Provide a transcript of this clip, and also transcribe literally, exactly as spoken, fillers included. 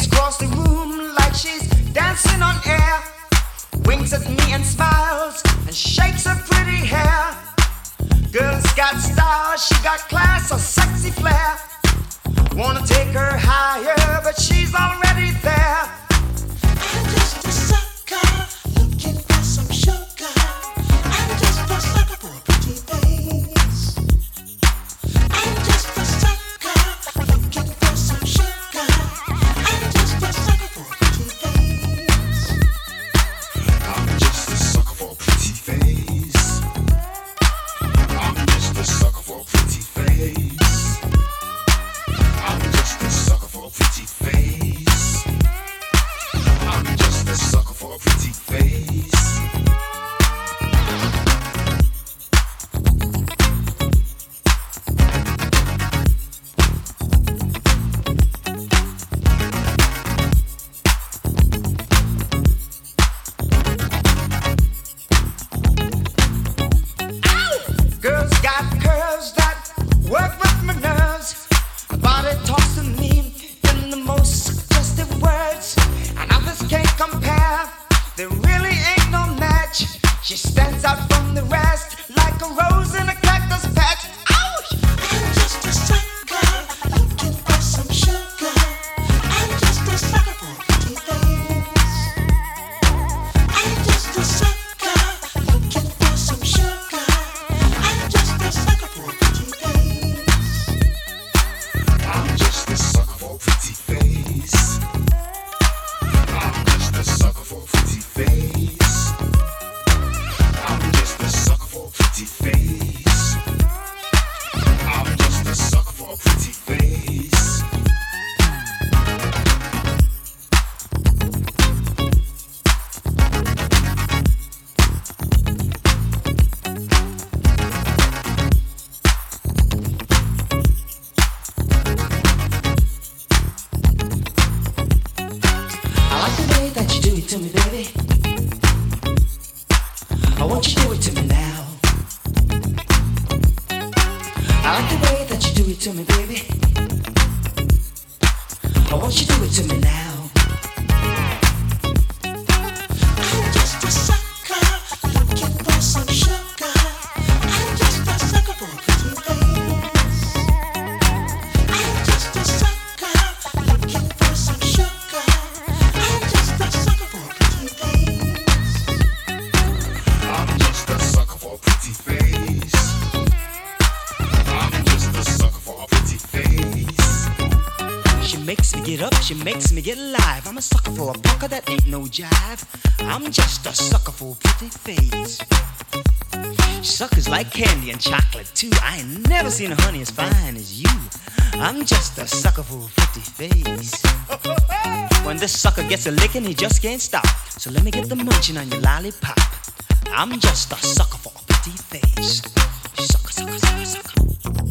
across the room like she's dancing on air. Winks at me and smiles and shakes her pretty hair. Girl's got style, she got class, a sexy flair. Wanna take her higher, but she's already there. I'm just a sucker, looking for some sugar. I'm just a sucker for a pretty face. I'm just a sucker, looking for some sugar. I'm just a sucker for a pretty face. I'm just a sucker for a pretty face. I'm just a sucker for a pretty face. I'm just a sucker for a pretty face. I'm just a sucker for a pretty face. Girls got curves that work with my nerves. Her body talks to me in the most suggestive words, and others can't compare. There really ain't no match. She stands out from the rest like a rose in a cactus patch. Ouch! I'm just a sucker, looking for some sugar. I'm just a sucker for a pretty face. I'm just a sucker, looking for some sugar. I'm just a sucker for a pretty face. I'm just a sucker for a pretty face. I'm just a sucker for a pretty face. I'm just a sucker for a pretty face. I'm just a sucker for a pretty face. I like the way that you do it to me, baby. I want you to do it to me now. I like the way that you do it to me, baby. I want you to do it to me now. I'm just a sucker, looking for some sugar. I'm just a sucker for a pretty face. I'm just a sucker, looking for some sugar. I'm just a sucker for a pretty face. I'm just a sucker for a pretty face. I'm just a sucker for a pretty face. She makes me get up, she makes me get alive. I'm a sucker for a punker that ain't no jive. I'm just a sucker for a pretty face. Suckers like candy and chocolate too. I ain't never seen a honey as fine as you. I'm just a sucker for a pretty face. When this sucker gets a licking, he just can't stop. So let me get the munching on your lollipop. I'm just a sucker for a pretty face. Sucker, sucker, sucker, sucker.